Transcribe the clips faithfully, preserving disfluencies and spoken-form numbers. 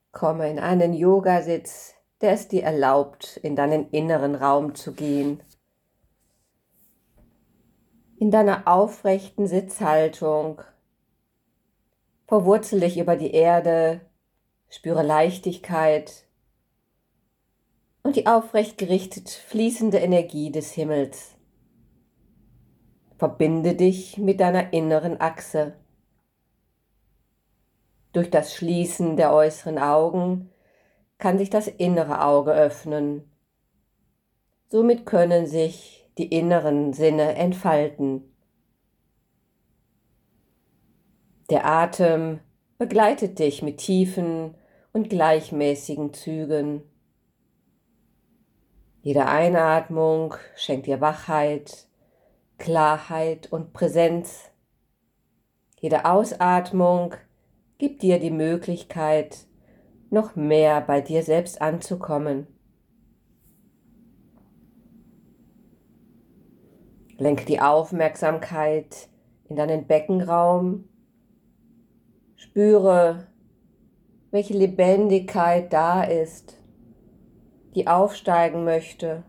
Komme in einen Yogasitz, der es dir erlaubt, in deinen inneren Raum zu gehen. In deiner aufrechten Sitzhaltung verwurzel dich über die Erde, spüre Leichtigkeit und die aufrecht gerichtet fließende Energie des Himmels. Verbinde dich mit deiner inneren Achse. Durch das Schließen der äußeren Augen kann sich das innere Auge öffnen. Somit können sich die inneren Sinne entfalten. Der Atem begleitet dich mit tiefen und gleichmäßigen Zügen. Jede Einatmung schenkt dir Wachheit, Klarheit und Präsenz. Jede Ausatmung gibt dir die Möglichkeit, noch mehr bei dir selbst anzukommen. Lenke die Aufmerksamkeit in deinen Beckenraum. Spüre, welche Lebendigkeit da ist, die aufsteigen möchte.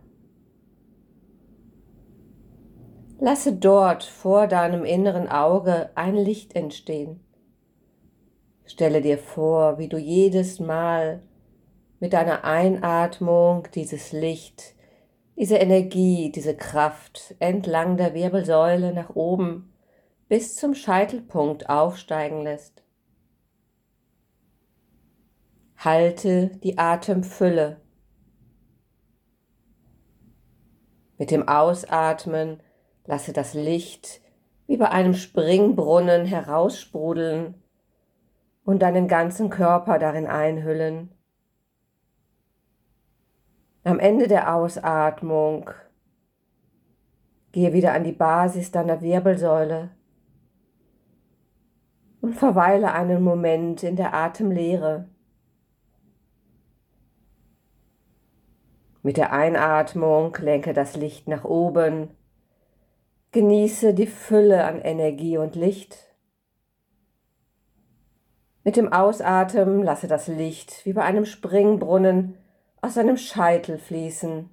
Lasse dort vor deinem inneren Auge ein Licht entstehen. Stelle dir vor, wie du jedes Mal mit deiner Einatmung dieses Licht, diese Energie, diese Kraft entlang der Wirbelsäule nach oben bis zum Scheitelpunkt aufsteigen lässt. Halte die Atemfülle. Mit dem Ausatmen lasse das Licht wie bei einem Springbrunnen heraussprudeln und deinen ganzen Körper darin einhüllen. Am Ende der Ausatmung gehe wieder an die Basis deiner Wirbelsäule und verweile einen Moment in der Atemleere. Mit der Einatmung lenke das Licht nach oben. Genieße die Fülle an Energie und Licht. Mit dem Ausatmen lasse das Licht wie bei einem Springbrunnen aus deinem Scheitel fließen.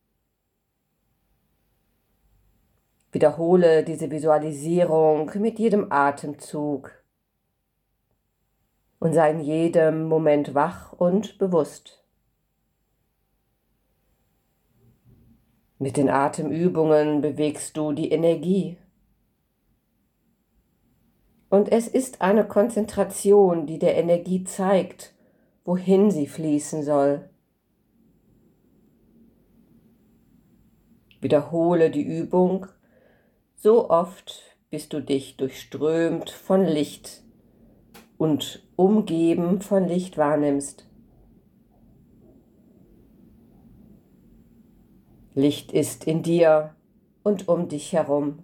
Wiederhole diese Visualisierung mit jedem Atemzug und sei in jedem Moment wach und bewusst. Mit den Atemübungen bewegst du die Energie. Und es ist eine Konzentration, die der Energie zeigt, wohin sie fließen soll. Wiederhole die Übung so oft, bis du dich durchströmt von Licht und umgeben von Licht wahrnimmst. Licht ist in dir und um dich herum.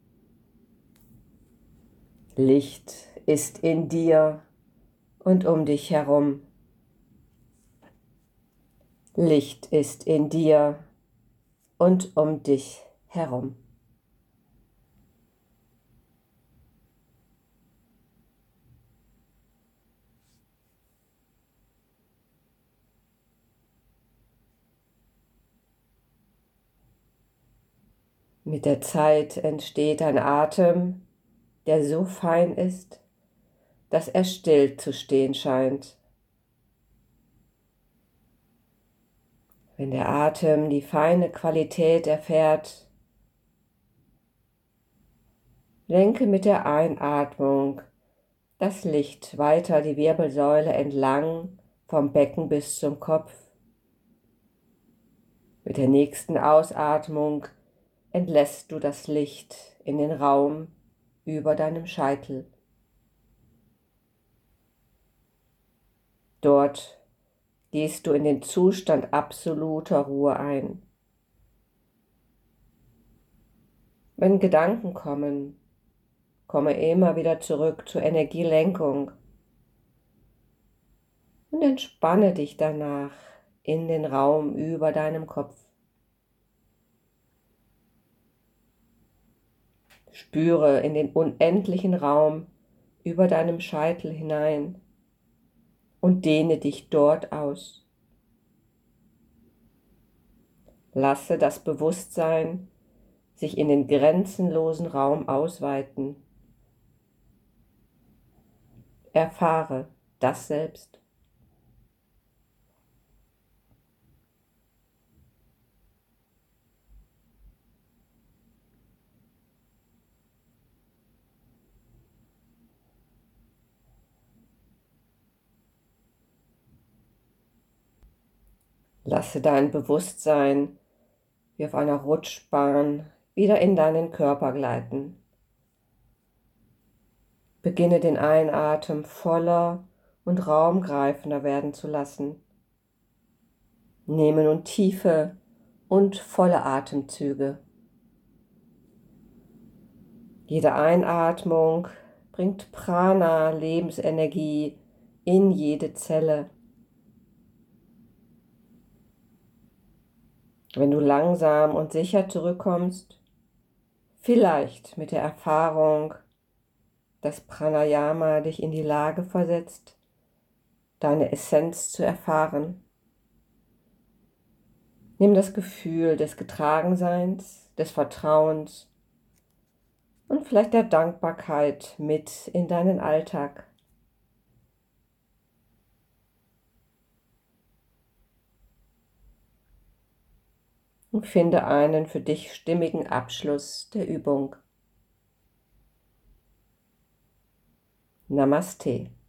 Licht ist in dir und um dich herum. Licht ist in dir und um dich herum. Mit der Zeit entsteht ein Atem, der so fein ist, dass er still zu stehen scheint. Wenn der Atem die feine Qualität erfährt, lenke mit der Einatmung das Licht weiter die Wirbelsäule entlang vom Becken bis zum Kopf. Mit der nächsten Ausatmung entlässt du das Licht in den Raum über deinem Scheitel. Dort gehst du in den Zustand absoluter Ruhe ein. Wenn Gedanken kommen, komme immer wieder zurück zur Energielenkung und entspanne dich danach in den Raum über deinem Kopf. Spüre in den unendlichen Raum über deinem Scheitel hinein und dehne dich dort aus. Lasse das Bewusstsein sich in den grenzenlosen Raum ausweiten. Erfahre das Selbst. Lasse dein Bewusstsein wie auf einer Rutschbahn wieder in deinen Körper gleiten. Beginne den Einatmen voller und raumgreifender werden zu lassen. Nehme nun tiefe und volle Atemzüge. Jede Einatmung bringt Prana, Lebensenergie, in jede Zelle. Wenn du langsam und sicher zurückkommst, vielleicht mit der Erfahrung, dass Pranayama dich in die Lage versetzt, deine Essenz zu erfahren. Nimm das Gefühl des Getragenseins, des Vertrauens und vielleicht der Dankbarkeit mit in deinen Alltag. Und finde einen für dich stimmigen Abschluss der Übung. Namaste.